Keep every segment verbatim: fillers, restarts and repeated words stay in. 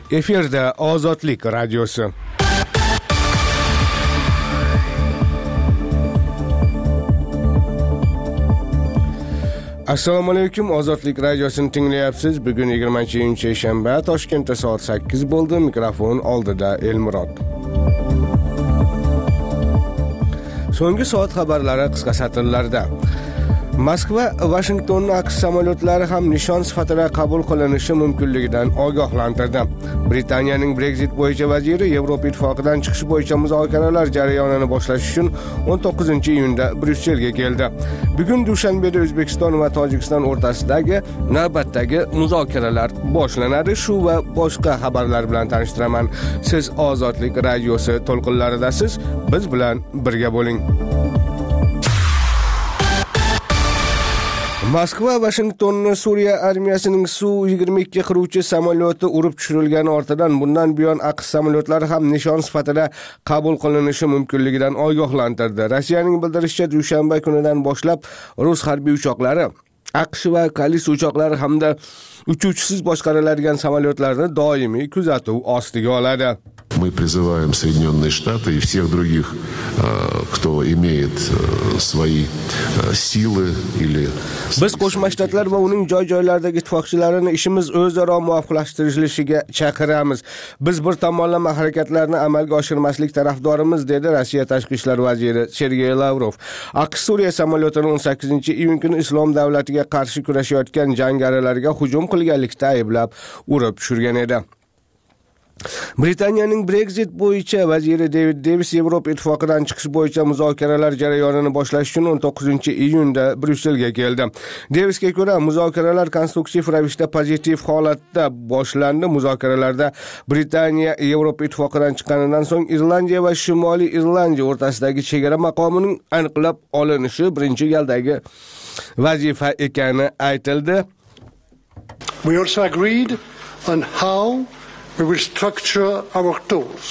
Efirda Ozodlik radiosi. Assalomu alaykum, Ozodlik radiosini tinglayapsiz. Bugun yigirmanchi iyun shanba, Toshkentda soat sakkiz bo'ldi. Mikrofon oldida Elmurod. So'nggi soat xabarlari qisqa satrlarda. Moskva Washingtonni aqsh samolyotlari ham nishon sifatida qabul qilinishi mumkinligidan ogohlantirdi. Britaniyaning Brexit bo'yicha vaziri Yevropa Ittifoqidan chiqish bo'yicha muzokaralar jarayonini boshlash uchun o'n to'qqizinchi iyunda Bryusselga keldi. Bugun Dushanbeda O'zbekiston va Tojikiston o'rtasidagi navbatdagi muzokaralar boshlanadi. Shu va boshqa xabarlar bilan tanishtiraman. Siz Ozodlik radiosi to'lqinlaridasiz. Biz bilan birga bo'ling. Moskva Washingtonni Suriya armiyasining Su yigirma ikki qiruvchi samolyoti urib tushirilgani ortidan bundan buyon aqsh samolyotlari ham nishon sifatida qabul qilinishi mumkinligidan ogohlantirdi. Rossiyaning bildirishicha, dushanba kunidan boshlab rus harbiy uchoqlari aqsh va Kalis uchoqlari hamda uchuvchisiz boshqariladigan samolyotlarni doimiy kuzatuv ostiga oladi. Мы призываем Соединенные Штаты и всех других, кто имеет свои силы или... Biz Qo'shma Shtatlar va uning joy-joylaridagi ittifoqchilarini ishimiz o'zaro muvofiqlashtirilishiga chaqiramiz. Biz bir tomonlama harakatlarni amalga oshirmaslik tarafdorimiz, dedi Rossiya tashqi ishlar vaziri Sergey Lavrov. Aqsh Suriya samolyotini o'n sakkizinchi iyun kuni Islom davlatiga qarshi kurashayotgan jangarilarga hujum qilganlikda ayblab urib tushirgan edi. Britaniyaning Brexit bo'yicha vaziri David Davis Yevropa Ittifoqidan chiqish bo'yicha muzokaralar jarayonini boshlash uchun o'n to'qqizinchi iyunda Bryusselga keldi. Davisga ko'ra, muzokaralar konstruktiv ravishda pozitiv holatda boshlandi. Muzokaralarda Britaniya Yevropa Ittifoqidan chiqqanidan so'ng Irlandiya va Shimoliy Irlandiya o'rtasidagi chegara maqomining aniqlab olinishi birinchi galdagi vazifa ekani aytildi. We also agreed on how we will structure our talks.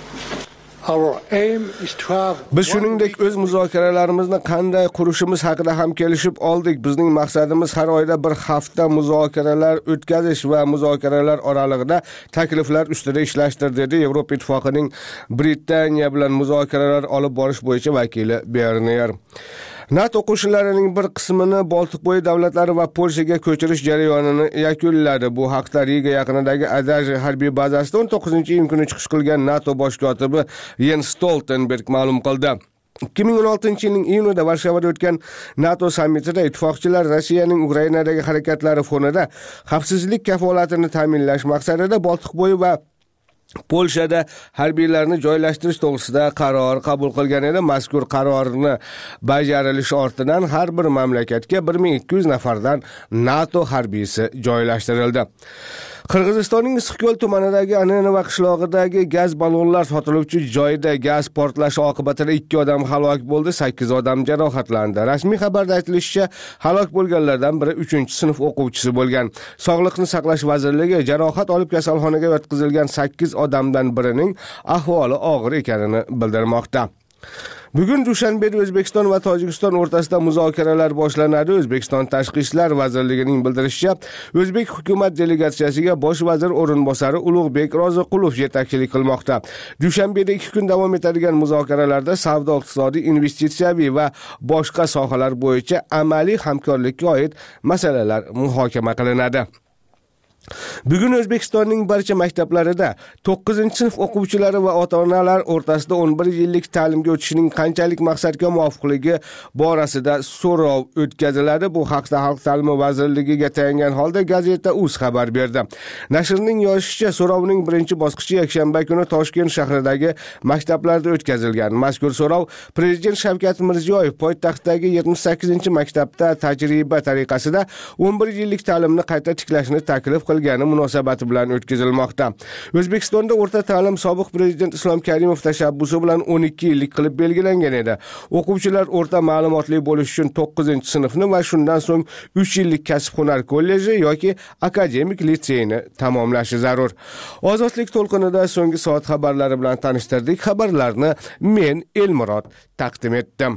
Our aim is to have... Biz shuningdek o'z muzokaralarimizni qanday qurishimiz haqida ham kelishib oldik. Bizning maqsadimiz har oyda bir hafta muzokaralar o'tkazish va muzokaralar oralig'ida takliflar ustida ishlashdir, dedi Yevropa Ittifoqining Britaniya bilan muzokaralar olib borish bo'yicha vakili Bernier. NATO qo'shinlarining bir qismini Boltiqbo'yi davlatlari va Polshaga ko'chirish jarayonini yakunladi. Bu haqda Riga yaqinidagi Adaj harbiy bazasida o'n to'qqizinchi iyun kuni chiqish qilgan NATO bosh kotibi Jens Stoltenberg ma'lum qildi. ikki ming o'n oltinchi yilning iyunida Varshavada o'tgan NATO sammitida ittifoqchilar Rossiyaning Ukrainadagi harakatlari fonida xavfsizlik kafolatini ta'minlash maqsadida Boltiqbo'yi va Polshada harbiylarni joylashtirish to'g'risida qaror qabul qilgan edi. Mazkur qarorni bajarilishi ortidan har bir mamlakatga bir ming ikki yuz nafardan NATO harbiysi joylashtirildi. Qirg'izistonning Issiqko'l tumanidagi Anenova qishlog'idagi gaz ballonlar sotiluvchi joyda gaz portlashi oqibatida ikki odam halok bo'ldi, sakkiz odam jarohatlandi. Rasmiy xabarda aytilishicha, halok bo'lganlardan biri uchinchi sinf o'quvchisi bo'lgan. Sog'liqni saqlash vazirligi jarohat olib kasalxonaga yotqizilgan sakkiz odamdan birining ahvoli og'ir ekanini bildirmoqda. Bugun Dushanbeda O'zbekiston va Tojikiston o'rtasida muzokaralar boshlanadi. O'zbekiston Tashqi ishlar vazirligining bildirishicha, O'zbek hukumat delegatsiyasiga bosh vazir o'rinbosari Ulug'bek Roziqulov yetakchilik qilmoqda. Dushanbeda ikki kun davom etadigan muzokaralarda savdo, iqtisodiy, investitsiyaviy va boshqa sohalar bo'yicha amaliy hamkorlikka oid masalalar muhokama qilinadi. Bugun O'zbekistonning barcha maktablarida to'qqizinchi sinf o'quvchilari va ota-onalar o'rtasida o'n bir yillik ta'limga o'tishning qanchalik maqsadga muvofiqligi borasida so'rov o'tkaziladi. Bu haqda Xalq ta'limi vazirligiga tayangan holda gazeta uz xabar berdi. Nashrning yozishicha, so'rovning birinchi bosqichi yakshanba kuni Toshkent shahridagi maktablarda o'tkazilgan. Mazkur so'rov Prezident Shavkat Mirziyoyev poytaxtdagi yetmish sakkizinchi maktabda tajriba tariqasida o'n bir yillik ta'limni qayta tiklashni taklif qilgani munosabati bilan o'tkazilmoqda. O'zbekistonda o'rta ta'lim sobiq prezident Islom Karimov tashabbusi bilan o'n ikki yillik qilib belgilangan edi. O'quvchilar o'rta ma'lumotli bo'lish uchun to'qqizinchi sinfni va shundan so'ng uch yillik kasb-hunar kolleji yoki akademik litseyni tamomlashi zarur. Ozodlik to'lqinida so'nggi soat xabarlari bilan tanishtirdik. Xabarlarni men Elmurod taqdim etdim.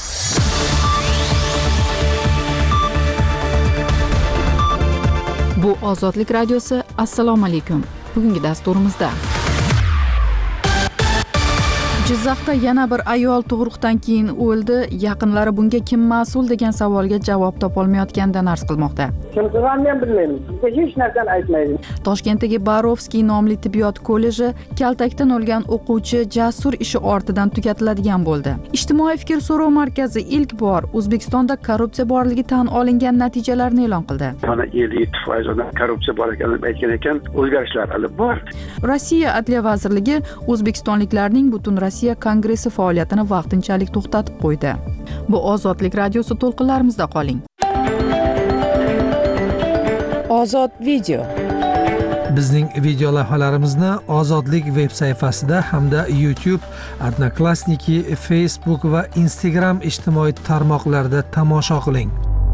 Bu Bu Ozodlik radiosi. Assalomu alaykum. Bugungi dasturimizda Jizzaxda yana bir ayol tug'ruqdan keyin o'ldi. Yaqinlari bunga kim mas'ul degan savolga javob topolmayotganidan arz qilmoqda. Kimsini ham men bilmayman. Bizga hech narsani aytmaydi. Toshkentdagi Barovskiy nomli tibbiyot kolleji kaltakdan o'lgan o'quvchi Jasur ishi ortidan tugatiladigan bo'ldi. Ijtimoiy fikr so'rov markazi ilk bor O'zbekistonda korrupsiya borligi tan olingan natijalarni e'lon qildi. Mana ellik yetti foiz odam korrupsiya bor ekanini aytgan ekan, o'zgarishlar olib bor. Rossiya Adliya vazirligi o'zbekistonliklarning butun Rossiya kongressi faoliyatini vaqtinchalik to'xtatib qo'ydi. Bu Ozodlik radiosi to'lqinlarimizda qoling. Ozod video. Bizning video lavhalarimizni Ozodlik veb sayfasida hamda YouTube, Odnoklassniki, Facebook va Instagram ijtimoiy tarmoqlarida tomosha qiling.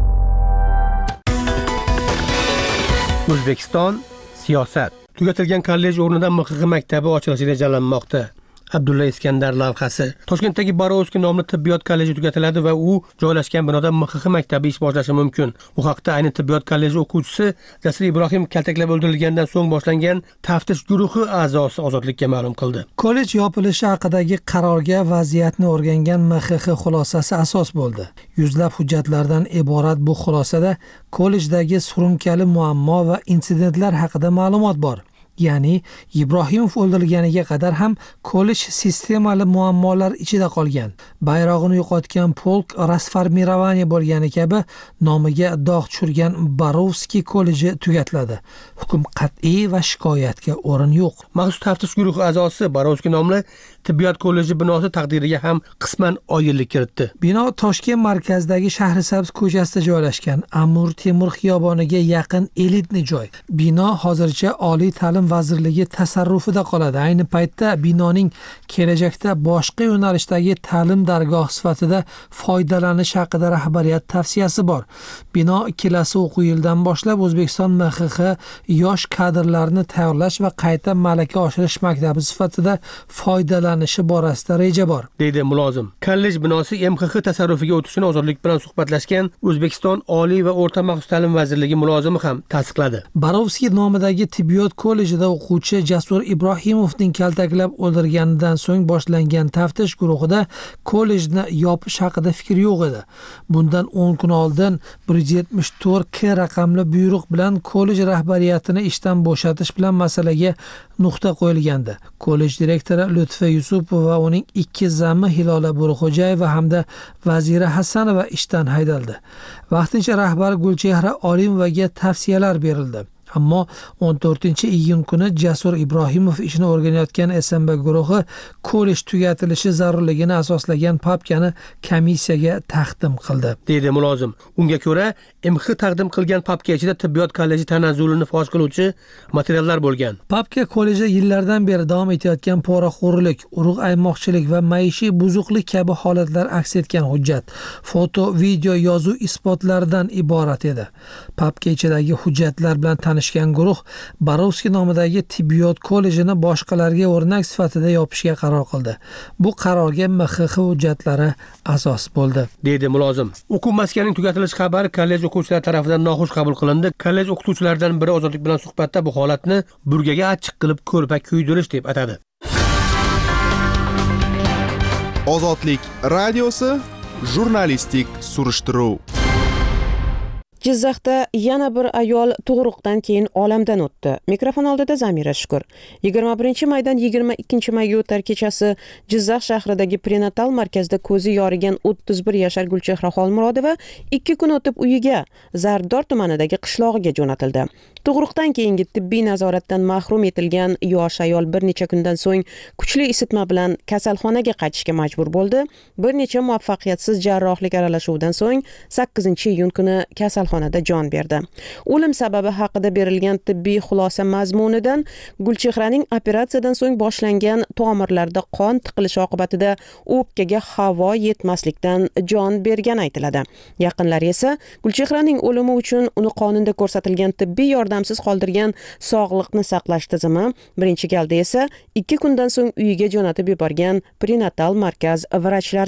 O'zbekiston siyosat. Tugatilgan kollej o'rnida M X X maktabi ochilishi rejalanmoqda. Abdulla Iskandar lavhasi. Toshkentdagi Barovskiy nomli tibbiyot kolleji tugatiladi va u joylashgan binoda M X X maktabi ish boshlashi mumkin. Bu haqda ayni tibbiyot kolleji o'quvchisi Jasur Ibrohim kaltaklab o'ldirilgandan so'ng boshlangan taftish guruhi a'zosi Ozodlikka ma'lum qildi. Kollej yopilishi haqidagi qarorga vaziyatni o'rgangan M X X xulosasi asos bo'ldi. Yuzlab hujjatlardan iborat bu xulosada kollejdagi surunkali muammo va insidentlar haqida ma'lumot bor. Ya'ni Ibrohimov o'ldirilganiga qadar ham kollej sistemali muammolar ichida qolgan. Bayrog'ini yo'qotgan polk rasformirovaniya bo'lgani kabi nomiga dog' tushirgan Barovskiy kolleji tugatiladi. Hukm qat'iy va shikoyatga o'rin yo'q. Maxsus taftish guruhi a'zosi Barovskiy nomli tibbiyot kolleji binosi taqdiriga ham qisman oydinlik kiritdi. Bino Toshkent markazidagi Shahrisabz ko'chasida joylashgan. Amur Temur xiyoboniga yaqin elitni joy. Bino hozircha Oliy ta'lim vazirligi tasarrufida qoladi. Ayni paytda binoning kelajakda boshqa yo'nalishdagi ta'lim dargohi sifatida foydalanish haqida rahbariyat tavsiyasi bor. Bino kelasi o'quv yilidan boshlab O'zbekiston M X X yosh kadrlarni tayyorlash va qayta malaka oshirish maktabi sifatida foydalanishi borasida reja bor, deydi mulozim. Kollej binosi M X X tasarrufiga o'tishini Ozodlik bilan suhbatlashgan O'zbekiston Oliy va o'rta maxsus ta'lim vazirligi mulozimi ham tasdiqladi. Barovskiy nomidagi tibbiyot kollejida o'quvchi Jasur Ibrohimovning kaltaklab o'ldirganidan so'ng boshlangan taftish guruhida kollejni yopish haqida fikr yo'q edi. Bundan o'n kun oldin bir yuz yetmish to'rt K raqamli buyruq bilan kollej rahbariyatini ishdan bo'shatish bilan masalaga nuqta qo'yilgandi. Kollej direktori Lutfa Yusupova va uning ikki zami Hilola Burxo'jayeva hamda vaziri Hasanova ishdan haydaldi. Vaqtincha rahbar Gulchehra Olimovaga tavsiyalar berildi. Ammo o'n to'rtinchi iyun kuni Jasur Ibrohimov ishini o'rganayotgan S M B guruhi kollej tugatilishi zarurligini asoslagan papkani komissiyaga taqdim qildi, deydi mulozim. Unga ko'ra, M X X taqdim qilgan papka ichida tibbiyot kolleji tanazzulini fosh qiluvchi materiallar bo'lgan. Papka kolleji yillardan beri davom etayotgan poraxo'rlik, urug' aymoqchilik va maishiy buzuqlik kabi holatlar aks etgan hujjat, foto, video, yozuv isbotlaridan iborat edi. Papka ichidagi hujjatlar bilan tanishgan guruh Barovskiy nomidagi tibbiyot kollejini boshqalarga o'rnak sifatida yopishga qaror qildi. Bu qarorga M X X hujjatlari asos bo'ldi, deydi mulozim. O'quv maskanining tugatilishi xabari kollej o'quvchilari tomonidan noxush qabul qilindi. Kollej o'qituvchilaridan biri Ozodlik bilan suhbatda bu holatni burgaga achchiq qilib ko'rpa kuydirish deb atadi. Ozodlik radiosi jurnalistik surishtiruv. Jizzaxda yana bir ayol tug'ruqdan keyin olamdan o'tdi. Mikrofon oldida Zamira Shukur. yigirma birinchi maydan yigirma ikkinchi mayga o'tar kechasi Jizzax shahridagi prenatal markazida ko'zi yorigan o'ttiz bir yashar Gulchehra Xolmurodova ikki kun o'tib uyiga Zardor tumanidagi qishlog'iga jo'natildi. Tug'ruqdan keyingi tibbiy nazoratdan mahrum etilgan yosh ayol bir necha kundan so'ng kuchli isitma bilan kasalxonaga qaytishga majbur bo'ldi. Bir necha muvaffaqiyatsiz jarrohlik aralashuvidan so'ng sakkizinchi iyun kuni kasalxonada jon berdi. O'lim sababi haqida berilgan tibbiy xulosa mazmunidan Gulchehraning operatsiyadan so'ng boshlangan tomirlarda qon tiqilishi oqibatida o'pkaga havo yetmaslikdan jon bergani aytiladi. Yaqinlari esa Gulchehraning o'limi uchun uni qonunda ko'rsatilgan tibbiy yordamsiz qoldirgan sog'liqni saqlash tizimi, birinchi galda esa ikki kundan so'ng uyiga jo'natib yuborgan prenatal markaz vrachlar